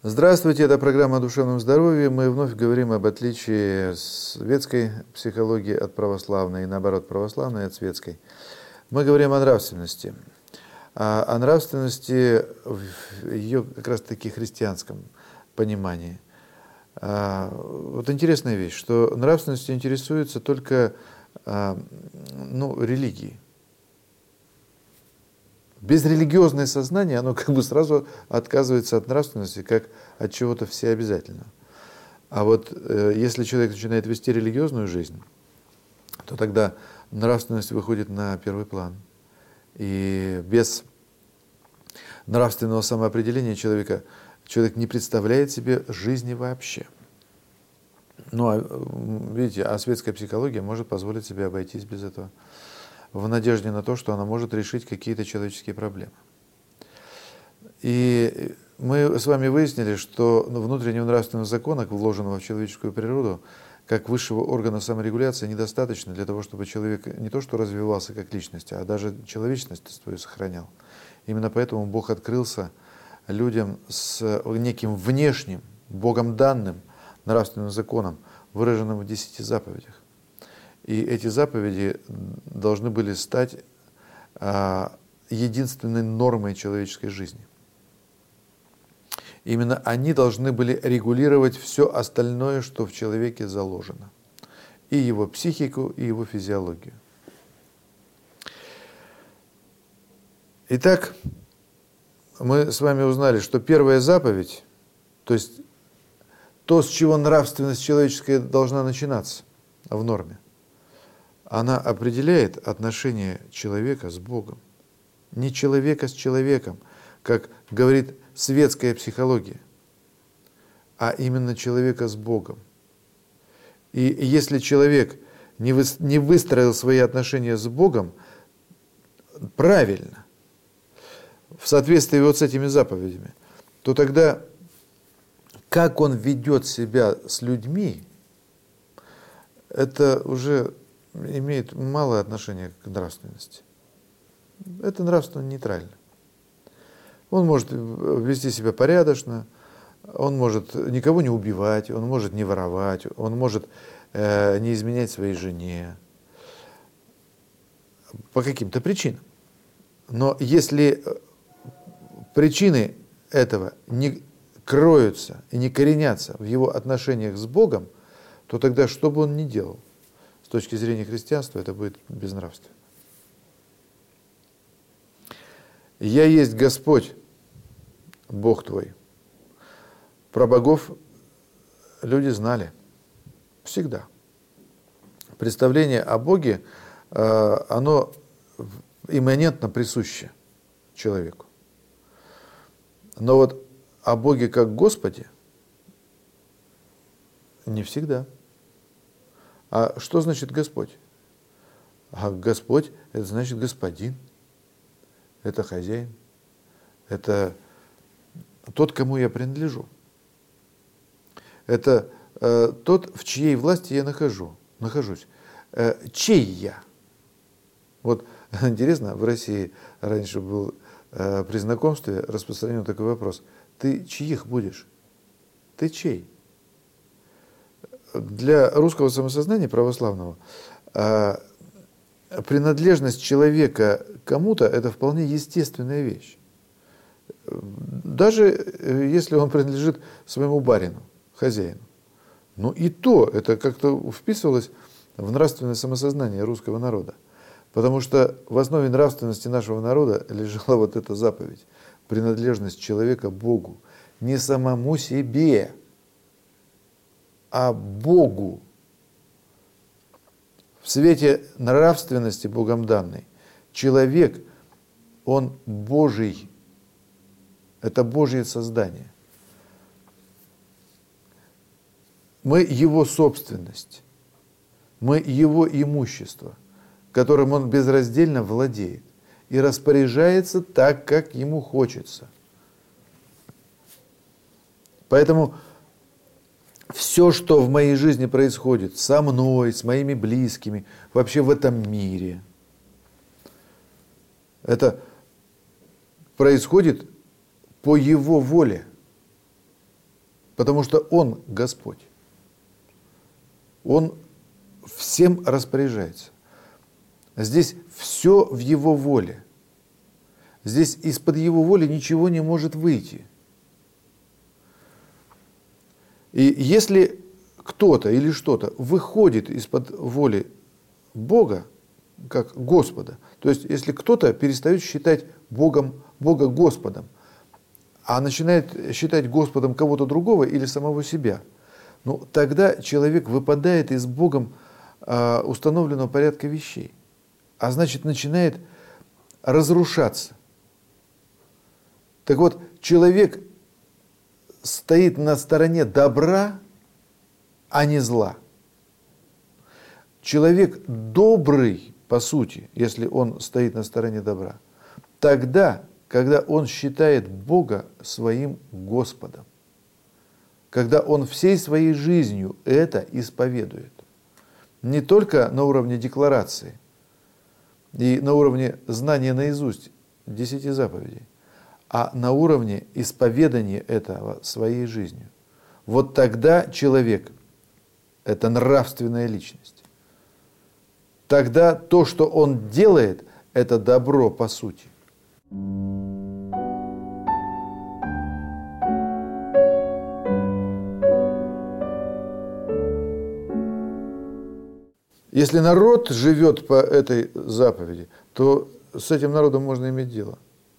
Здравствуйте, это программа о душевном здоровье. Мы вновь говорим об отличии светской психологии от православной и наоборот, православной от светской. Мы говорим о нравственности. О нравственности в ее как раз таки христианском понимании. Вот интересная вещь, что нравственностью интересуется только религии. Безрелигиозное сознание, оно как бы сразу отказывается от нравственности, как от чего-то всеобязательного. А вот если человек начинает вести религиозную жизнь, то тогда нравственность выходит на первый план. И без нравственного самоопределения человек не представляет себе жизни вообще. Видите, светская психология может позволить себе обойтись без этого, в надежде на то, что она может решить какие-то человеческие проблемы. И мы с вами выяснили, что внутреннего нравственного закона, вложенного в человеческую природу, как высшего органа саморегуляции, недостаточно для того, чтобы человек не то что развивался как личность, а даже человечность свою сохранял. Именно поэтому Бог открылся людям с неким внешним, Богом данным нравственным законом, выраженным в 10 заповедях. И эти заповеди должны были стать единственной нормой человеческой жизни. Именно они должны были регулировать все остальное, что в человеке заложено. И его психику, и его физиологию. Итак, мы с вами узнали, что первая заповедь, то есть то, с чего нравственность человеческая должна начинаться в норме, она определяет отношение человека с Богом. Не человека с человеком, как говорит светская психология, а именно человека с Богом. И если человек не выстроил свои отношения с Богом правильно, в соответствии вот с этими заповедями, то тогда как он ведет себя с людьми, это уже имеет малое отношение к нравственности. Это нравственно нейтрально. Он может вести себя порядочно, он может никого не убивать, он может не воровать, он может не изменять своей жене по каким-то причинам. Но если причины этого не кроются и не коренятся в его отношениях с Богом, то тогда что бы он ни делал, с точки зрения христианства, это будет безнравственно. «Я есть Господь, Бог твой». Про богов люди знали всегда. Представление о Боге, оно имманентно присуще человеку. Но вот о Боге как Господе не всегда. А что значит Господь? А Господь – это значит господин, это хозяин, это тот, кому я принадлежу. Это тот, в чьей власти я нахожусь. Чей я? Вот интересно, в России раньше был при знакомстве распространен такой вопрос. Ты чьих будешь? Ты чей? Для русского самосознания православного принадлежность человека кому-то – это вполне естественная вещь. Даже если он принадлежит своему барину, хозяину. Но и то это как-то вписывалось в нравственное самосознание русского народа. Потому что в основе нравственности нашего народа лежала вот эта заповедь. Принадлежность человека Богу. Не самому себе, а Богу. В свете нравственности Богом данной человек, он Божий. Это Божье создание. Мы его собственность. Мы его имущество, которым он безраздельно владеет и распоряжается так, как ему хочется. Поэтому все, что в моей жизни происходит со мной, с моими близкими, вообще в этом мире, это происходит по его воле. потому что Он Господь. Он всем распоряжается. Здесь все в Его воле. Здесь из-под Его воли ничего не может выйти. И если кто-то или что-то выходит из-под воли Бога, как Господа, то есть если кто-то перестает считать Бога Господом, а начинает считать Господом кого-то другого или самого себя, ну, тогда человек выпадает из Богом установленного порядка вещей, а значит начинает разрушаться. Так вот, человек стоит на стороне добра, а не зла. Человек добрый, по сути, если он стоит на стороне добра, тогда, когда он считает Бога своим Господом, когда он всей своей жизнью это исповедует. Не только на уровне декларации и на уровне знания наизусть 10 заповедей, а на уровне исповедания этого своей жизнью. Вот тогда человек – это нравственная личность. Тогда то, что он делает, это добро по сути. Если народ живет по этой заповеди, то с этим народом можно иметь дело.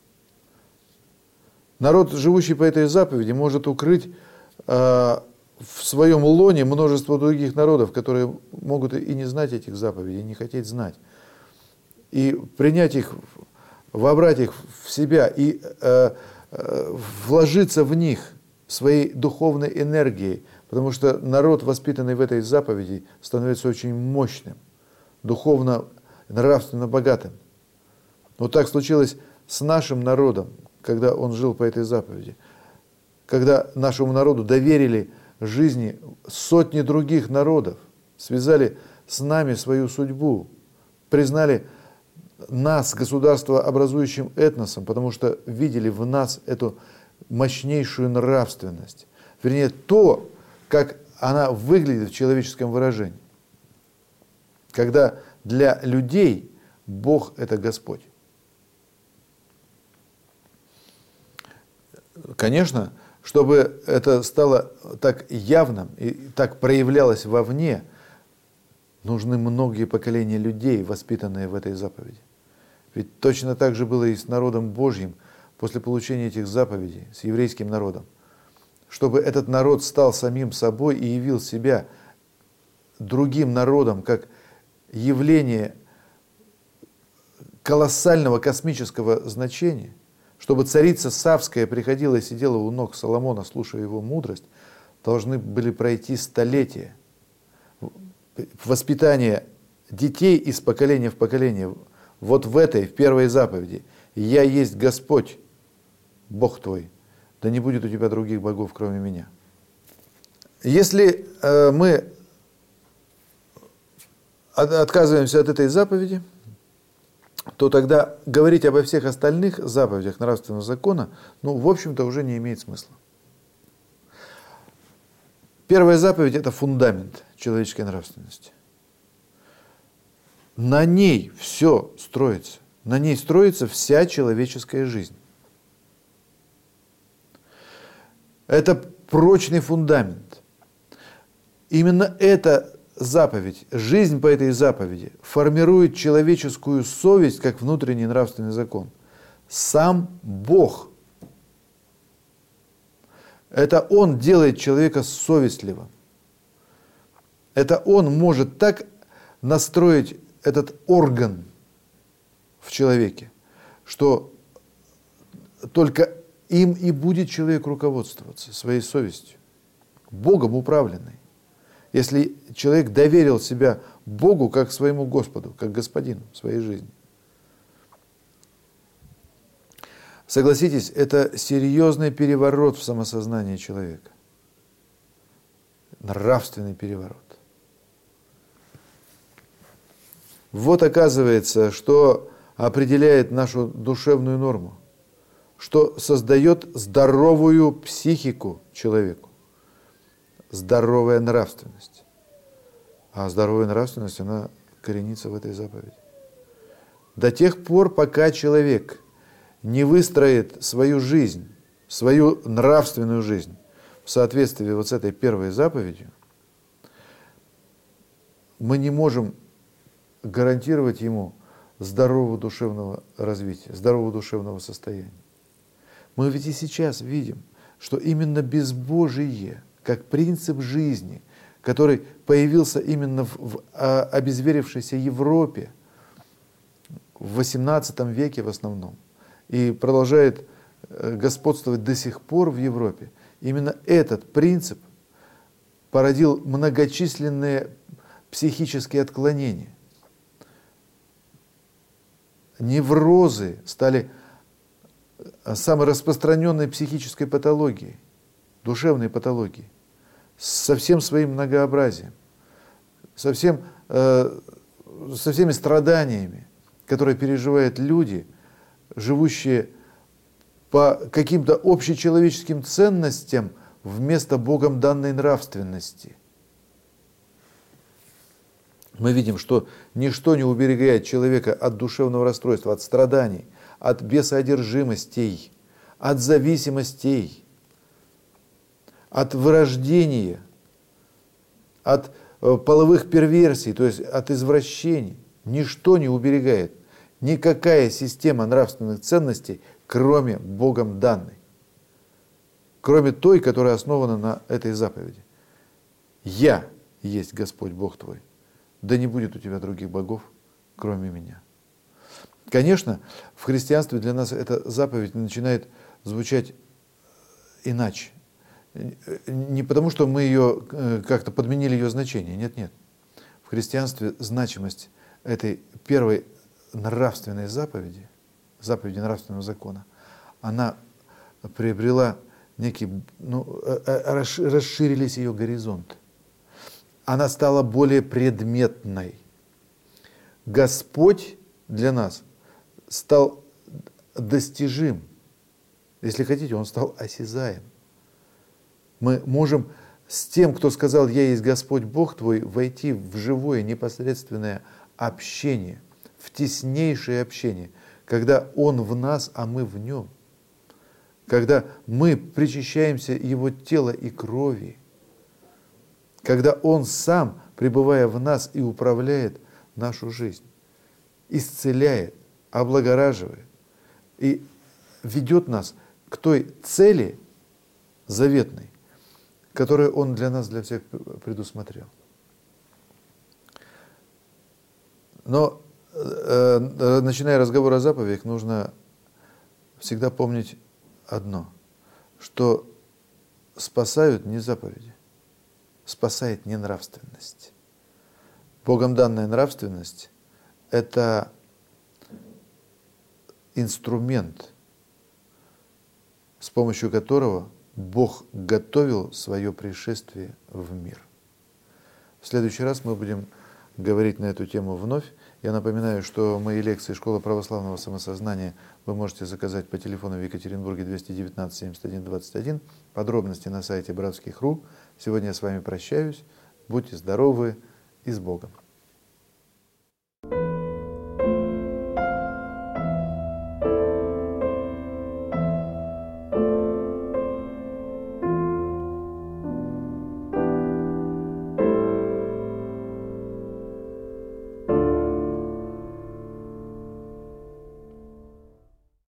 Народ, живущий по этой заповеди, может укрыть в своем лоне множество других народов, которые могут и не знать этих заповедей, и не хотеть знать. И принять их, вобрать их в себя и вложиться в них своей духовной энергией, потому что народ, воспитанный в этой заповеди, становится очень мощным, духовно, нравственно богатым. Вот так случилось с нашим народом, когда он жил по этой заповеди. Когда нашему народу доверили жизни сотни других народов, связали с нами свою судьбу, признали нас государствообразующим этносом, потому что видели в нас эту мощнейшую нравственность. Вернее, то, как она выглядит в человеческом выражении. Когда для людей Бог – это Господь. Конечно, чтобы это стало так явным и так проявлялось вовне, нужны многие поколения людей, воспитанные в этой заповеди. Ведь точно так же было и с народом Божьим после получения этих заповедей, с еврейским народом. Чтобы этот народ стал самим собой и явил себя другим народом, как явление колоссального космического значения, чтобы царица Савская приходила и сидела у ног Соломона, слушая его мудрость, должны были пройти столетия. Воспитание детей из поколения в поколение. Вот в этой, в первой заповеди. «Я есть Господь, Бог твой, да не будет у тебя других богов, кроме меня». Если мы отказываемся от этой заповеди, то тогда говорить обо всех остальных заповедях нравственного закона, в общем-то, уже не имеет смысла. Первая заповедь – это фундамент человеческой нравственности. На ней все строится. На ней строится вся человеческая жизнь. Это прочный фундамент. Именно эта заповедь, жизнь по этой заповеди формирует человеческую совесть как внутренний нравственный закон. Сам Бог. Это Он делает человека совестливым. Это Он может так настроить этот орган в человеке, что только им и будет человек руководствоваться, своей совестью, Богом управленной. Если человек доверил себя Богу как своему Господу, как Господину в своей жизни. Согласитесь, это серьезный переворот в самосознании человека. Нравственный переворот. Вот оказывается, что определяет нашу душевную норму, что создает здоровую психику человеку. здоровая нравственность. А здоровая нравственность, она коренится в этой заповеди. До тех пор, пока человек не выстроит свою жизнь, свою нравственную жизнь в соответствии вот с этой первой заповедью, мы не можем гарантировать ему здорового душевного развития, здорового душевного состояния. Мы ведь и сейчас видим, что именно безбожие, как принцип жизни, который появился именно в обезверившейся Европе в XVIII веке в основном, и продолжает господствовать до сих пор в Европе, именно этот принцип породил многочисленные психические отклонения. Неврозы стали самой распространенной психической патологией, душевной патологией, со всем своим многообразием, со всеми страданиями, которые переживают люди, живущие по каким-то общечеловеческим ценностям вместо Богом данной нравственности. Мы видим, что ничто не уберегает человека от душевного расстройства, от страданий, от бесоодержимостей, от зависимостей, от вырождения, от половых перверсий, то есть от извращений. Ничто не уберегает, никакая система нравственных ценностей, кроме Богом данной, кроме той, которая основана на этой заповеди. «Я есть Господь Бог твой, да не будет у тебя других богов, кроме меня». Конечно, в христианстве для нас эта заповедь начинает звучать иначе. Не потому, что мы ее как-то подменили ее значение. Нет. В христианстве значимость этой первой нравственной заповеди, заповеди нравственного закона, она приобрела некий, расширились ее горизонты. Она стала более предметной. Господь для нас стал достижим. Если хотите, Он стал осязаем. Мы можем с тем, кто сказал «Я есть Господь Бог твой», войти в живое непосредственное общение, в теснейшее общение, когда Он в нас, а мы в Нем, когда мы причащаемся Его тела и крови, когда Он Сам, пребывая в нас, и управляет нашу жизнь, исцеляет, облагораживает и ведет нас к той цели заветной, которую Он для нас, для всех предусмотрел. Но, начиная разговор о заповедях, нужно всегда помнить одно, что спасают не заповеди, спасает не нравственность. Богом данная нравственность – это инструмент, с помощью которого Бог готовил свое пришествие в мир. В следующий раз мы будем говорить на эту тему вновь. Я напоминаю, что мои лекции «Школа православного самосознания» вы можете заказать по телефону в Екатеринбурге 219 71 21. Подробности на сайте bratskih.ru. Сегодня я с вами прощаюсь. Будьте здоровы и с Богом.